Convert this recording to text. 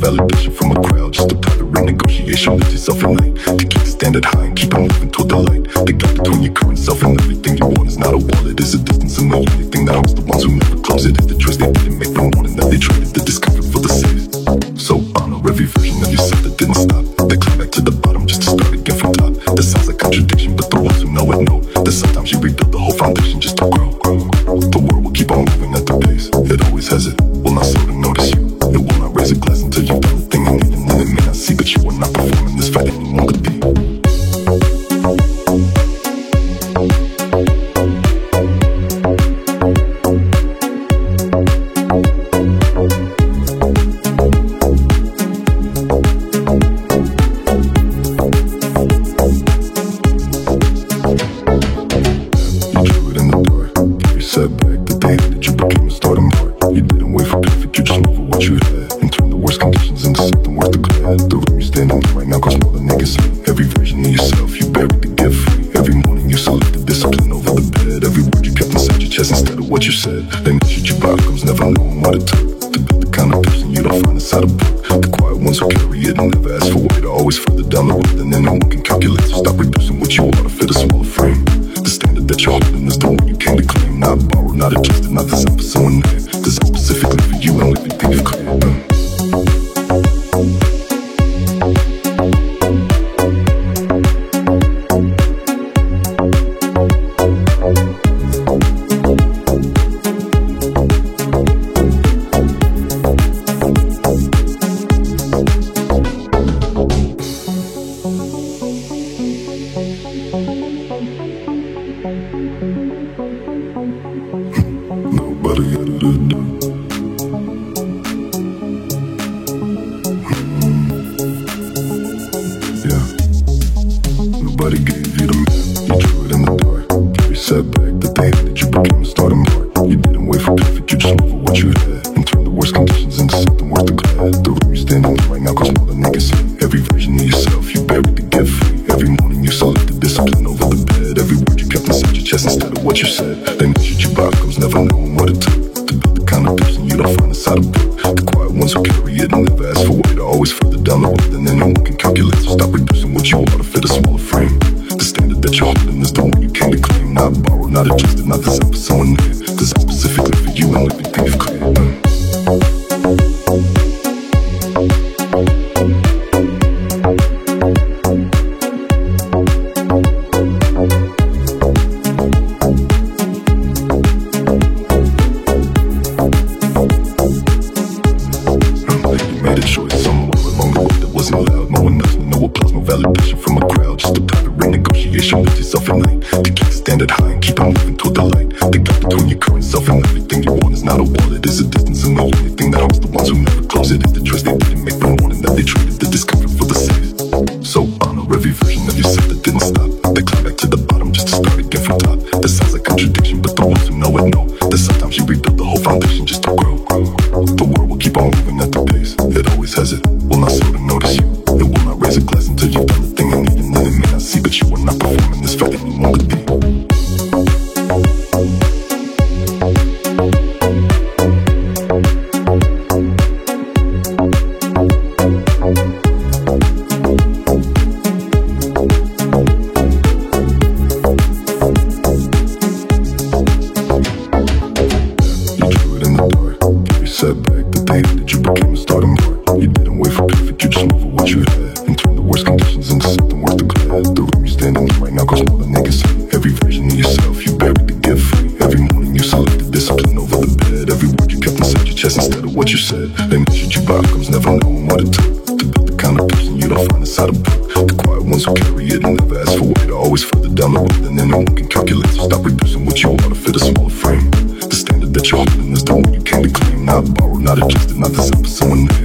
validation from a crowd. Just a private renegotiation. Lift yourself in line to keep the standard high and keep on moving toward the light. The gap between your current self and everything you want is not a wall, it is a distance. And the only thing that helps the ones who never close it is the choice they didn't make the morning that they traded the discomfort for the safe. So honor every version of yourself that didn't stop. They climb back to the bottom just to start again from top. That sounds like contradiction, but the ones who know it know that sometimes you rebuild the whole foundation just to grow. The world will keep on moving at the pace. It always has it. Will not slow to notice you. It will not raise a glass until you've done the thing you need. And then it may not see, but you are not performing this fight any longer be. What you said, they measured you by outcomes, never knowing what it took to build the kind of person you don't find inside a book. The quiet ones who carry it and never ask for what are always further down the road than anyone can calculate. So stop reducing what you are to fit a smaller frame. The standard that you're holding is the one you came to claim. Not borrowed, not adjusted, not designed for someone else. Designed specifically for you and everything you've created. Nobody gave you the map, you drew it in the dark. Every setback that they handed you became a starting mark. You didn't wait for perfect, you just moved with what you had and turned the worst conditions into something worth the glad. The room you're standing in right now costs more than they can see. Every version of yourself, you buried the gift free. Every morning you selected discipline over the bed. Every word you kept inside your chest instead of what you said. They measured you by outcomes, never knowing what it took to build the kind of person you don't find inside a book. The quiet ones who carry it and never ask for what are always further down the road than anyone can calculate. So stop reducing what you are to fit a smaller frame. The standard that you're holding is the one you came to claim. Not borrowed, not adjusted, not designed for someone else. Designed specifically for you and everything you've created. Validation from a crowd, just a private renegotiation with yourself in line to keep the standard high and keep on moving toward the light. The gap between your current self and everything you want is not a wall, it is a distance. And the only thing that helps the ones who never close it is the choice they didn't make the morning that they traded the discomfort for the safe. So honor every version of yourself that didn't stop. They climb back to the bottom just to start again from top. That sounds like contradiction, but the ones who know it know that sometimes you rebuild the whole foundation just to grow. The world will keep on moving at the pace. It always has it. Will not slow to notice you. It will not raise a glass until you've done the thing you need. And then it may not see, but you are not performing this fight any longer be. Setback that they handed you became a starting mark. You didn't wait for perfect, you just moved with what you had and turned the worst conditions into something worth the glad. The room you're standing in right now costs more than they can see. Every version of yourself, you buried the gift free. Every morning you selected discipline over the bed. Every word you kept inside your chest instead of what you said. They measured you by outcomes, never knowing what it took to build the kind of person you don't find inside a book. The quiet ones who carry it and never ask for what are always further down the road than anyone can calculate. So stop reducing what you are to fit a smaller frame. The standard that you're holding is the one you came to claim. Not borrowed, not adjusted, not designed for someone else.